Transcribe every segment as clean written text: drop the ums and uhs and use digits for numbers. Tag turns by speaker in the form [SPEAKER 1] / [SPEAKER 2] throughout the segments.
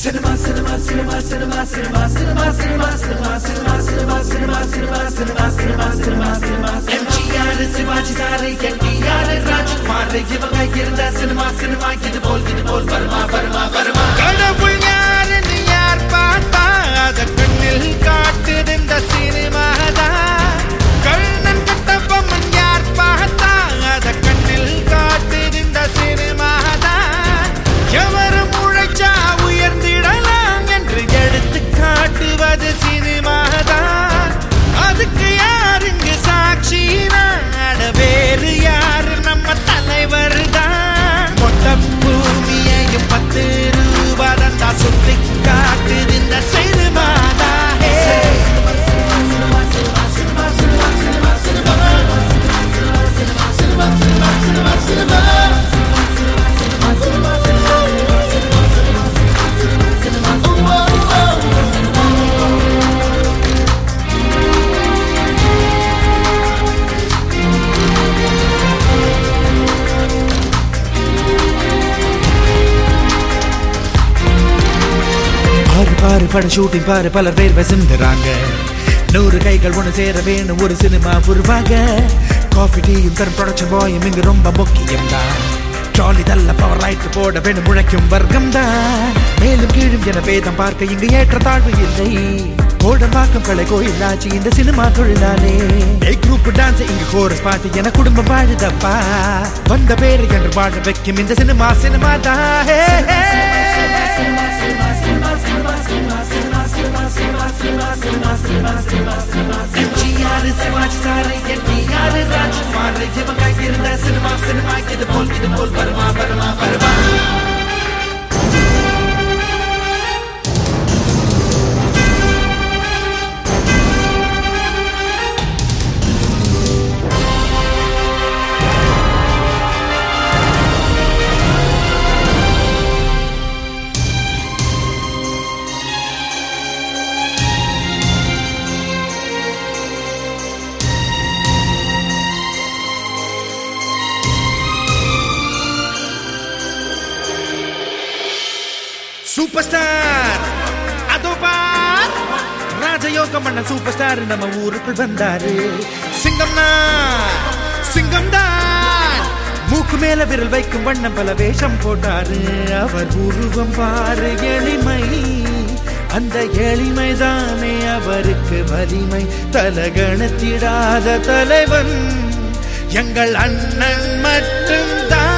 [SPEAKER 1] MGR Sivaji sir NTR Rajkumar இவங்க இருந்த cinema இது போல் வருமா
[SPEAKER 2] கடவுள் யாருன்னு யார் பார்த்தா அத கண்ணில் காட்டுது இந்த சினிமாதான். கண்ணன் கட்டபொம்மன் யார் பார்த்தா அத கண்ணில் காட்டுது இந்த சினிமாதான். எவரும் உழைச்சா உயர்ந்திடலாம் என்று எடுத்து காட்டுவது சினிமாதான். அதுக்கு யாருங்க சாட்சி நாட வேறு யாரு நம்ம தலைவர் தான். மொத்த பூமியையும் 10 ரூபாய் தான் சுத்தி காட்டுது இந்த சினிமாதான்.
[SPEAKER 1] பாரு பட ஷூட்டிங் பாரு பலர் பேர் சிந்துறாங்க. 100 கைகள் ஒன்று சேர வேணும் ஒரு சினிமா உருவாக. காஃபி டீயும் தரும் ப்ரொடக்ஷன் பாயும் இங்கு ரொம்ப முக்கியம் தான். ட்ராலி தள்ள பவர் லைட் போட வேணும் முழைக்கும் வர்க்கம் தான். மேலும் கீழும் என பேதம் பார்க்க இங்கு ஏற்ற தாழ்வு இல்லை. கோடம்பாக்கம் கலை கோயிலாச்சு இந்த சினிமா தொழிலாளே. குரூப் டான்ஸ் இங்கு கோரஸ் பாட்டு என குடும்பம் வாழுதப்பா. வந்த பேரு என்று வாழ வைக்கும் இந்த சினிமா தான். MGR Sivaji sir NTR Rajkumar இவங்க இருந்த சினிமா இது போல் வருமா சூப்பர் ஸ்டார் அதோ பார் ராஜயோகம் பண்ண சூப்பர் ஸ்டார் நம்ம ஊருக்குள் வந்தாரு. சிங்கம் தான் மூக்கு மேல விரல் வைக்கும் வண்ணம் பல வேஷம் போட்டாரு. அவர் உருவம் பாரு எளிமை, அந்த எளிமைதானே அவருக்கு வலிமை. தலகணத்திடாத தலைவன் எங்கள் அண்ணன் மட்டும்தான்.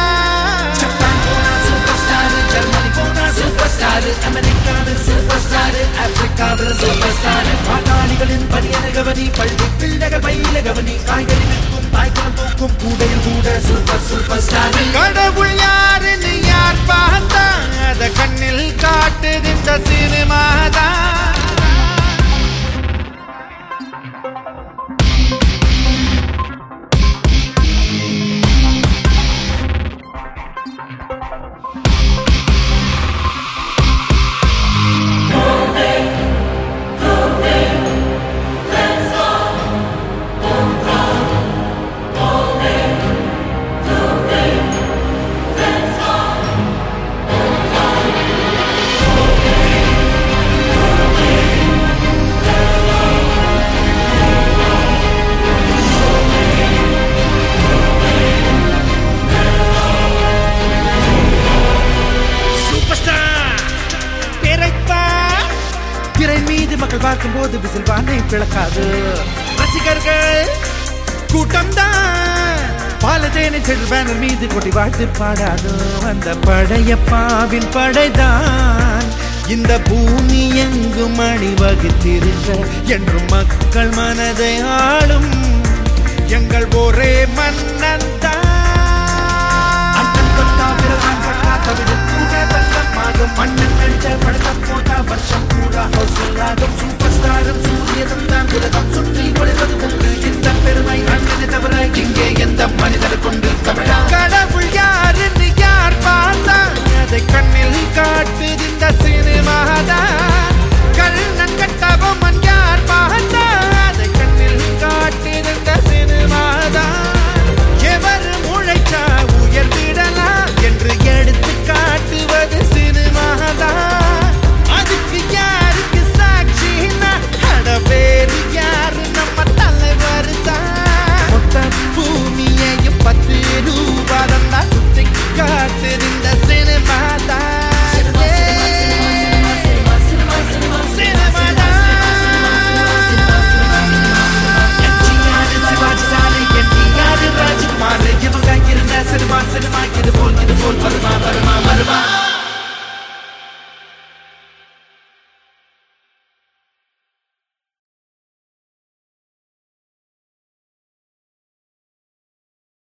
[SPEAKER 1] சூப்பர் ஸ்டார் அமெரிக்காவில் சூப்பர் ஸ்டார் ஆப்பிரிக்காவில் சூப்பர் ஸ்டார். பாட்டாளிகளின் பணியன கவனி, பள்ளி பிள்ளைகள் பயில கவனி, காய்கறி விற்கும் தாய்க்குளம் தூக்கும் கூடையில் கூட சூப்பர் ஸ்டார்.
[SPEAKER 2] கடவுள் யாருன்னு யார் பார்த்தா அத கண்ணில் காட்டுது இந்த சினிமாதான்.
[SPEAKER 1] மக்கள் பார்க்கும் போது விசில் வானை பிளக்காது. ரசிகர்கள் கூட்டம் தான் பாலதேனை சென்று பேனர் மீது கொட்டி வாழ்த்து பாடாது. அந்த படையப்பாவின் படைதான் இந்த பூமி எங்கும் அணிவகுத்திருக்க என்றும் மக்கள் மனதை ஆளும் எங்கள் ஒரே மன்னன் தான்.